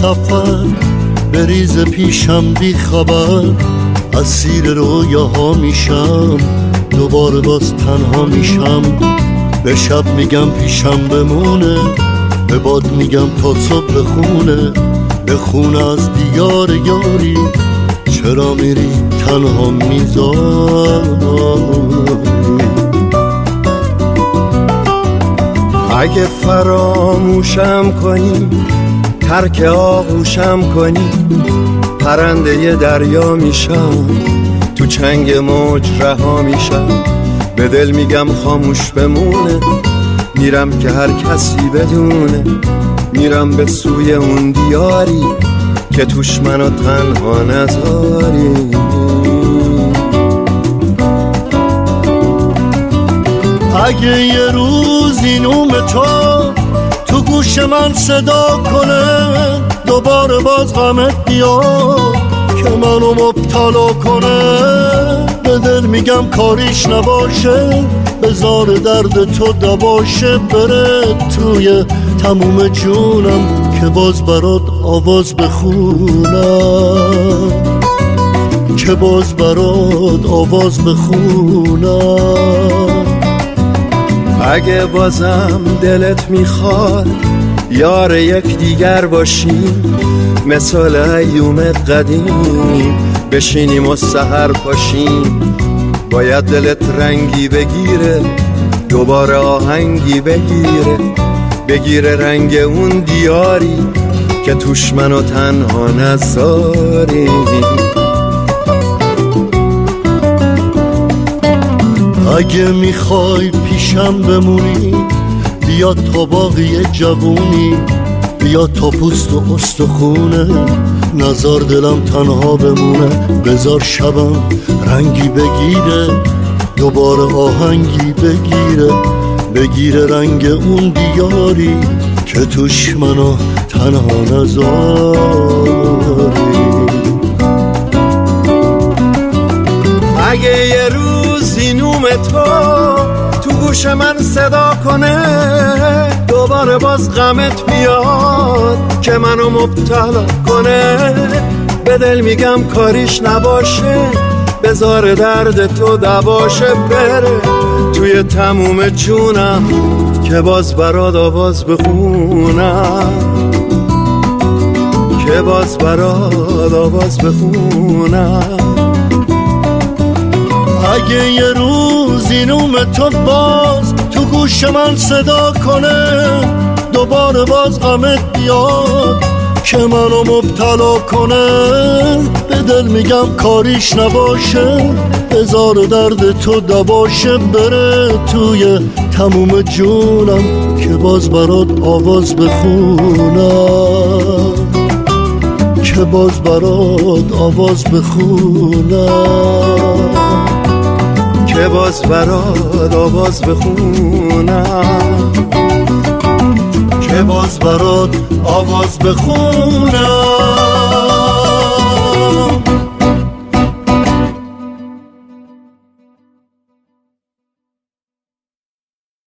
سفر بریز پیشم بی خبر، اسیر رویاها میشم، دوباره باز تنها میشم. به شب میگم پیشم بمونه، به باد میگم تا صبح بخونه، بخونه از دیار یاری، چرا میری تنها میذاری. اگه فراموشم کنی، ترک آغوشم کنی، پرنده دریا میشم، تو چنگ موج رها میشم. به دل میگم خاموش بمونه، میرم که هر کسی بدونه، میرم به سوی اون دیاری که توش منو تنها نذاری. اگه یه روزی نوم تو گوش من صدا کنه، دوباره باز غمت بیاد که منو مبتلا کنه، به دل میگم کاریش نباشه، بذار درد تو دباشه، بره توی تموم جونم که باز برات آواز بخونم، که باز برات آواز بخونم. اگه بازم دلت میخواد یار یک دیگر باشیم، مثل ایوم قدیم بشینیم و سحر پاشیم. باید دلت رنگی بگیره، دوباره آهنگی بگیره رنگ اون دیاری که توش منو تنها نذاری. اگه میخوای پیشم بمونی، بیا تا باقی جوونی، بیا تا پوست و استخونه، نزار دلم تنها بمونه، بذار شبم رنگی بگیره، دوباره آهنگی بگیره رنگ اون دیاری که توش منو تنها نذاری. اگه یه روزی نوم تو گوش من صدا کنه، دوباره باز غمت بیاد که منو مبتلا کنه، به دل میگم کاریش نباشه، بذار درد تو دباشه، بره توی تموم جونم که باز برات آواز بخونم، که باز برات آواز بخونم. اگه یه روزی نوم تو باز تو گوش من صدا کنه، دوباره باز غمت بیاد که منو مبتلا کنه، به دل میگم کاریش نباشه، بذار درد تو دباشه، بره توی تموم جونم که باز برات آواز بخونم، که باز برات آواز بخونم، که باز برات آواز بخونم، که باز برات آواز بخونم.